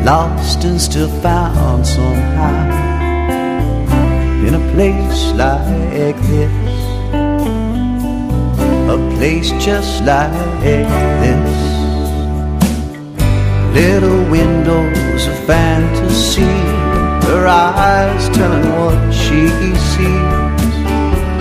lost and still found somehow. In a place like this, a place just like this. Little windows of fantasy, her eyes telling what she sees.